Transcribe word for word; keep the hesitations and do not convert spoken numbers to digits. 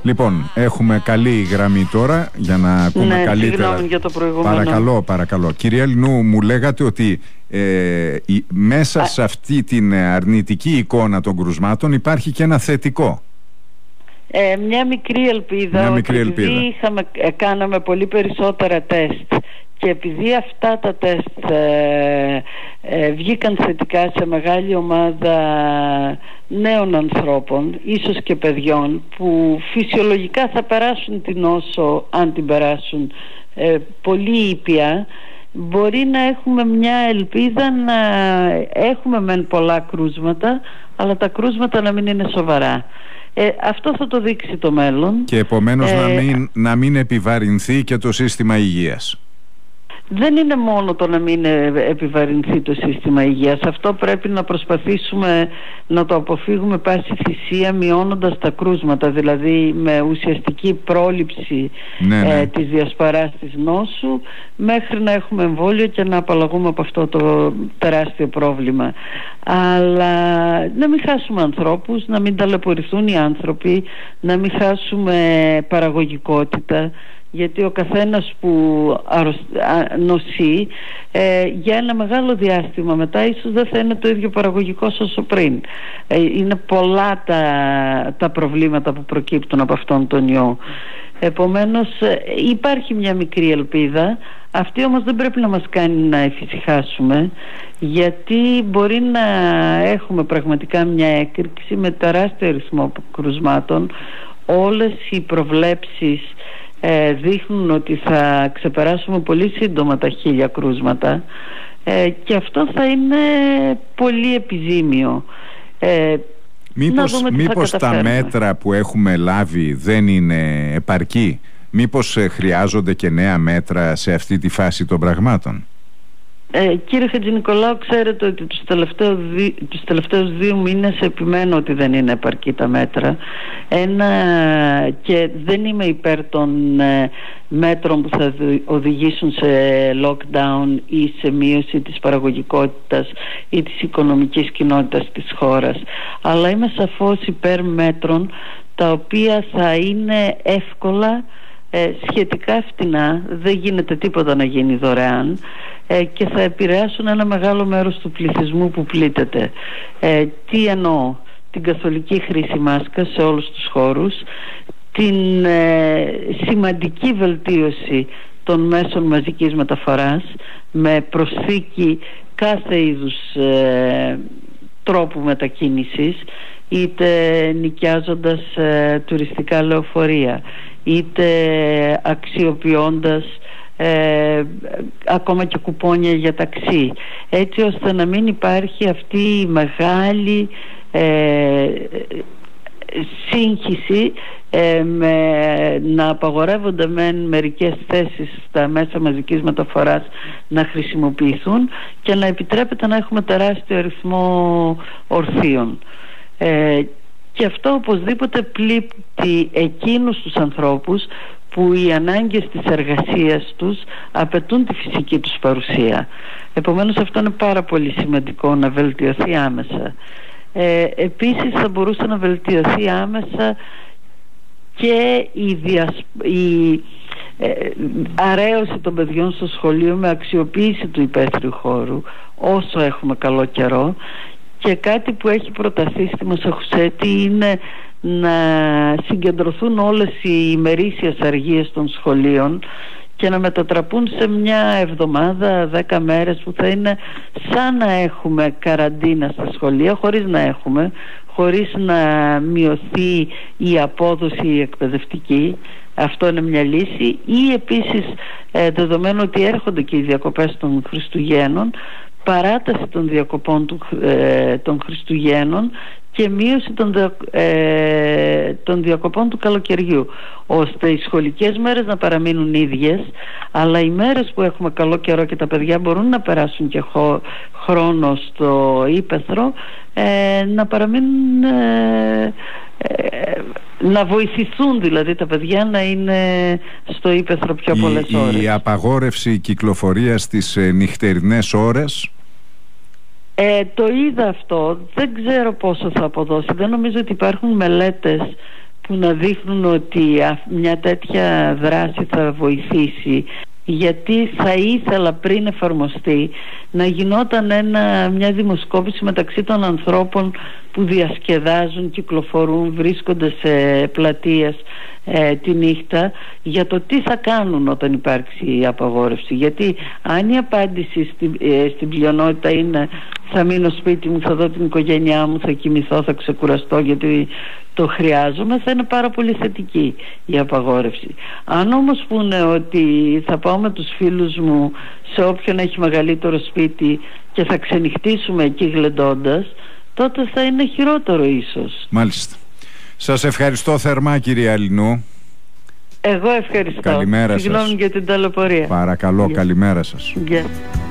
Λοιπόν, έχουμε καλή γραμμή τώρα για να ακούμε ναι, καλύτερα. Συγγνώμη για το προηγούμενο. Παρακαλώ, παρακαλώ. Κυρία Ελληνού, μου λέγατε ότι ε, η, μέσα Α... σε αυτή την αρνητική εικόνα των κρουσμάτων υπάρχει και ένα θετικό. Ε, μια μικρή ελπίδα, μια ότι μικρή επειδή ελπίδα. Είχαμε, κάναμε πολύ περισσότερα τεστ και επειδή αυτά τα τεστ ε, ε, βγήκαν θετικά σε μεγάλη ομάδα νέων ανθρώπων, ίσως και παιδιών, που φυσιολογικά θα περάσουν την νόσο αν την περάσουν ε, πολύ ήπια, μπορεί να έχουμε μια ελπίδα να έχουμε μεν πολλά κρούσματα, αλλά τα κρούσματα να μην είναι σοβαρά. Ε, αυτό θα το δείξει το μέλλον. Και επομένως ε, να, μην, να μην επιβαρυνθεί και το σύστημα υγείας. Δεν είναι μόνο το να μην επιβαρυνθεί το σύστημα υγείας. Αυτό πρέπει να προσπαθήσουμε να το αποφύγουμε πάση θυσία, μειώνοντας τα κρούσματα, δηλαδή με ουσιαστική πρόληψη ναι, ναι. Ε, της διασπαράς της νόσου, μέχρι να έχουμε εμβόλιο και να απαλλαγούμε από αυτό το τεράστιο πρόβλημα. Αλλά να μην χάσουμε ανθρώπους, να μην ταλαιπωρηθούν οι άνθρωποι, να μην χάσουμε παραγωγικότητα, γιατί ο καθένας που νοσεί ε, για ένα μεγάλο διάστημα μετά ίσως δεν θα είναι το ίδιο παραγωγικός όσο πριν. Ε, είναι πολλά τα, τα προβλήματα που προκύπτουν από αυτόν τον ιό. Επομένως ε, υπάρχει μια μικρή ελπίδα. Αυτή όμως δεν πρέπει να μας κάνει να εφησυχάσουμε, γιατί μπορεί να έχουμε πραγματικά μια έκρηξη με τεράστιο αριθμό κρουσμάτων. Όλες οι προβλέψεις Ε, δείχνουν ότι θα ξεπεράσουμε πολύ σύντομα τα χίλια κρούσματα ε, και αυτό θα είναι πολύ επιζήμιο. Ε, μήπως μήπως τα μέτρα που έχουμε λάβει δεν είναι επαρκή? Μήπως ε, χρειάζονται και νέα μέτρα σε αυτή τη φάση των πραγμάτων? Ε, κύριε Χατζηνικολάου, ξέρετε ότι τους τελευταίους, δι... τους τελευταίους δύο μήνες επιμένω ότι δεν είναι επαρκή τα μέτρα. Ένα, και δεν είμαι υπέρ των ε, μέτρων που θα οδηγήσουν σε lockdown ή σε μείωση της παραγωγικότητας ή της οικονομικής κοινότητας της χώρας. Αλλά είμαι σαφώς υπέρ μέτρων τα οποία θα είναι εύκολα, ε, σχετικά φτηνά, δεν γίνεται τίποτα να γίνει δωρεάν, ε, και θα επηρεάσουν ένα μεγάλο μέρος του πληθυσμού που πλήττεται. Ε, τι εννοώ? Την καθολική χρήση μάσκας σε όλους τους χώρους, την ε, σημαντική βελτίωση των μέσων μαζικής μεταφοράς με προσθήκη κάθε είδους ε, τρόπου μετακίνησης, είτε νοικιάζοντας ε, τουριστικά λεωφορεία, είτε αξιοποιώντας ε, ακόμα και κουπόνια για ταξί, έτσι ώστε να μην υπάρχει αυτή η μεγάλη ε, σύγχυση ε, με να απαγορεύονται μεν μερικές θέσεις στα μέσα μαζικής μεταφοράς να χρησιμοποιηθούν και να επιτρέπεται να έχουμε τεράστιο αριθμό ορθίων. Ε, και αυτό οπωσδήποτε πλήττει εκείνους τους ανθρώπους που οι ανάγκες της εργασίας τους απαιτούν τη φυσική τους παρουσία. Επομένως αυτό είναι πάρα πολύ σημαντικό να βελτιωθεί άμεσα. Ε, επίσης θα μπορούσε να βελτιωθεί άμεσα και η, διασ... η ε, αρέωση των παιδιών στο σχολείο με αξιοποίηση του υπαίθριου χώρου όσο έχουμε καλό καιρό. Και κάτι που έχει προταθεί στη Μασαχουσέτη είναι να συγκεντρωθούν όλες οι ημερήσιες αργίες των σχολείων και να μετατραπούν σε μια εβδομάδα, δέκα μέρες που θα είναι σαν να έχουμε καραντίνα στα σχολεία, χωρίς να έχουμε, χωρίς να μειωθεί η απόδοση η εκπαιδευτική. Αυτό είναι μια λύση. Ή επίσης, ε, δεδομένου ότι έρχονται και οι διακοπές των Χριστουγέννων, παράταση των διακοπών του, ε, των Χριστουγέννων και μείωση των, δια, ε, των διακοπών του καλοκαιριού, ώστε οι σχολικές μέρες να παραμείνουν ίδιες, αλλά οι μέρες που έχουμε καλό καιρό και τα παιδιά μπορούν να περάσουν και χω, χρόνο στο ύπαιθρο, ε, να παραμείνουν ε, ε, να βοηθηθούν δηλαδή τα παιδιά να είναι στο ύπαιθρο πιο η, πολλές ώρες. Η απαγόρευση κυκλοφορίας στις ε, νυχτερινές ώρες, Ε, το είδα αυτό, δεν ξέρω πόσο θα αποδώσει. Δεν νομίζω ότι υπάρχουν μελέτες που να δείχνουν ότι μια τέτοια δράση θα βοηθήσει, γιατί θα ήθελα πριν εφαρμοστεί να γινόταν ένα, μια δημοσκόπηση μεταξύ των ανθρώπων που διασκεδάζουν, κυκλοφορούν, βρίσκονται σε πλατείες ε, τη νύχτα, για το τι θα κάνουν όταν υπάρξει η απαγόρευση. Γιατί αν η απάντηση στην, ε, στην πλειονότητα είναι θα μείνω σπίτι μου, θα δω την οικογένειά μου, θα κοιμηθώ, θα ξεκουραστώ γιατί το χρειάζομαι, θα είναι πάρα πολύ θετική η απαγόρευση. Αν όμως πούνε ότι θα πάω με τους φίλους μου σε όποιον έχει μεγαλύτερο σπίτι και θα ξενυχτήσουμε εκεί γλεντώντας, τότε θα είναι χειρότερο ίσως. Μάλιστα. Σας ευχαριστώ θερμά, κυρία Αλληνού. Εγώ ευχαριστώ. Καλημέρα σας. Συγγνώμη για την ταλαιπωρία. Παρακαλώ, yeah. Καλημέρα σας. Yeah.